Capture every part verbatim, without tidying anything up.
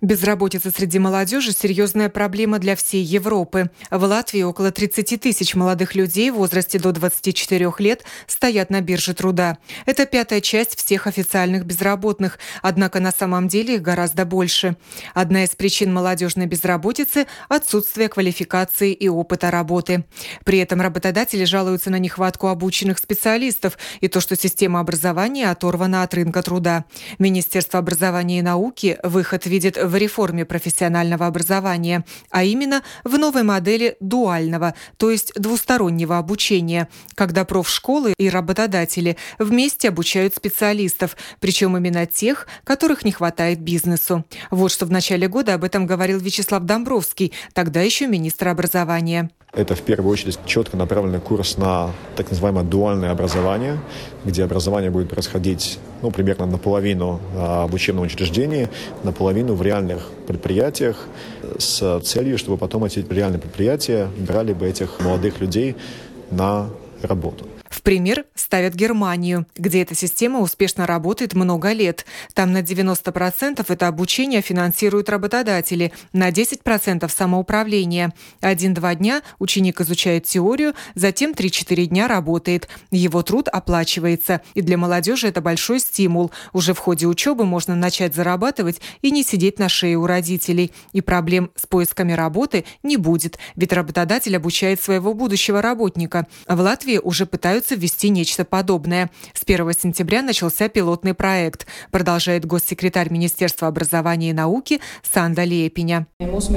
Безработица среди молодежи – серьезная проблема для всей Европы. В Латвии около тридцати тысяч молодых людей в возрасте до двадцати четырёх лет стоят на бирже труда. Это пятая часть всех официальных безработных, однако на самом деле их гораздо больше. Одна из причин молодежной безработицы – отсутствие квалификации и опыта работы. При этом работодатели жалуются на нехватку обученных специалистов и то, что система образования оторвана от рынка труда. Министерство образования и науки выход видит в реформе профессионального образования, а именно в новой модели дуального, то есть двустороннего обучения, когда профшколы и работодатели вместе обучают специалистов, причем именно тех, которых не хватает бизнесу. Вот что в начале года об этом говорил Вячеслав Домбровский, тогда еще министр образования. Это в первую очередь четко направленный курс на так называемое дуальное образование, где образование будет происходить ну, примерно наполовину в учебном учреждении, наполовину в реальных предприятиях с целью, чтобы потом эти реальные предприятия брали бы этих молодых людей на работу. В пример ставят Германию, где эта система успешно работает много лет. Там на девяносто процентов это обучение финансируют работодатели, на десять процентов самоуправление. Один-два дня ученик изучает теорию, затем три-четыре дня работает. Его труд оплачивается. И для молодежи это большой стимул. Уже в ходе учебы можно начать зарабатывать и не сидеть на шее у родителей. И проблем с поисками работы не будет, ведь работодатель обучает своего будущего работника. В Латвии уже пытаются ввести нечто подобное. С первого сентября начался пилотный проект, продолжает госсекретарь Министерства образования и науки Санда Лепиня.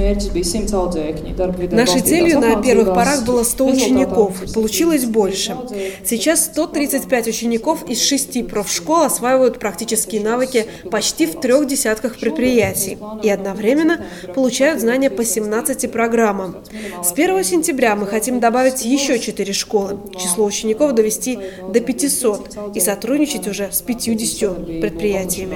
Нашей целью на первых порах было сто учеников. Получилось больше. Сейчас сто тридцать пять учеников из шести профшкол осваивают практические навыки почти в трех десятках предприятий и одновременно получают знания по семнадцати программам. С первого сентября мы хотим добавить еще четыре школы. Число учеников довести до пятисот и сотрудничать уже с пятьюдесятью предприятиями.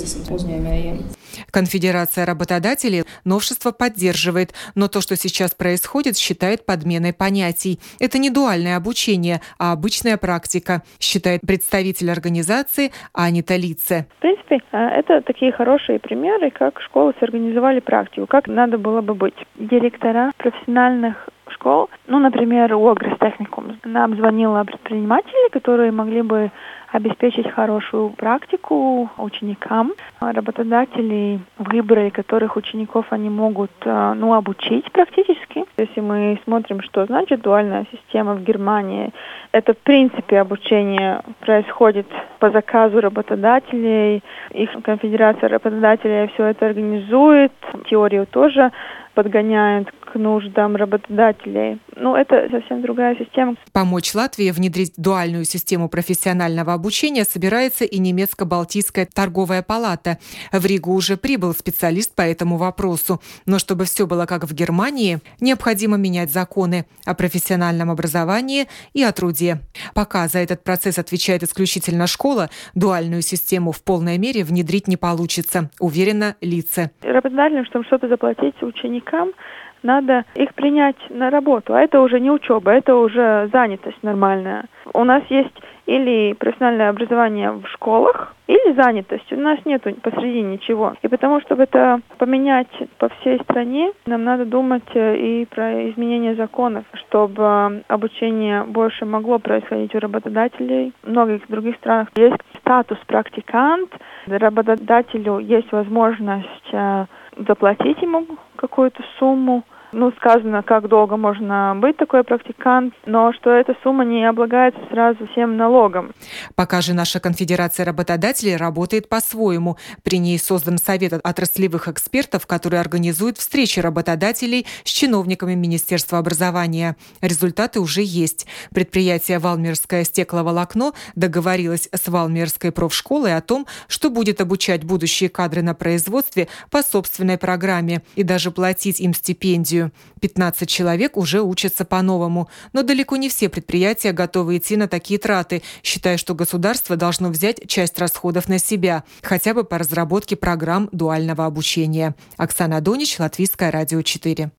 Конфедерация работодателей новшество поддерживает, но то, что сейчас происходит, считает подменой понятий. Это не дуальное обучение, а обычная практика, считает представитель организации Анита Лице. В принципе, это такие хорошие примеры, как школы сорганизовали практику, как надо было бы быть. Директора профессиональных школ, ну, например, Огрис техникум, она обзвонила предпринимателей, которые могли бы обеспечить хорошую практику ученикам. Работодатели выбрали, которых учеников они могут ну, обучить практически. Если мы смотрим, что значит дуальная система в Германии, это в принципе обучение происходит по заказу работодателей. Их конфедерация работодателей все это организует, теорию тоже подгоняют к нуждам работодателей. Ну, это совсем другая система. Помочь Латвии внедрить дуальную систему профессионального обучения собирается и немецко-балтийская торговая палата. В Ригу уже прибыл специалист по этому вопросу. Но чтобы все было как в Германии, необходимо менять законы о профессиональном образовании и о труде. Пока за этот процесс отвечает исключительно школа, дуальную систему в полной мере внедрить не получится, уверена Лице. Работодателям, чтобы что-то заплатить ученикам, надо их принять на работу, а это уже не учеба, это уже занятость нормальная. У нас есть или профессиональное образование в школах, или занятость. У нас нет посреди ничего. И потому, чтобы это поменять по всей стране, нам надо думать и про изменение законов, чтобы обучение больше могло происходить у работодателей. В многих других странах есть статус практикант, работодателю есть возможность заплатить ему какую-то сумму. Ну, сказано, как долго можно быть такой практикант, но что эта сумма не облагается сразу всем налогом. Пока же наша конфедерация работодателей работает по-своему. При ней создан совет отраслевых экспертов, который организует встречи работодателей с чиновниками Министерства образования. Результаты уже есть. Предприятие «Валмерское стекловолокно» договорилось с Валмерской профшколой о том, что будет обучать будущие кадры на производстве по собственной программе и даже платить им стипендию. пятнадцать человек уже учатся по-новому. Но далеко не все предприятия готовы идти на такие траты, считая, что государство должно взять часть расходов на себя, хотя бы по разработке программ дуального обучения. Оксана Донич, Латвийское радио четыре.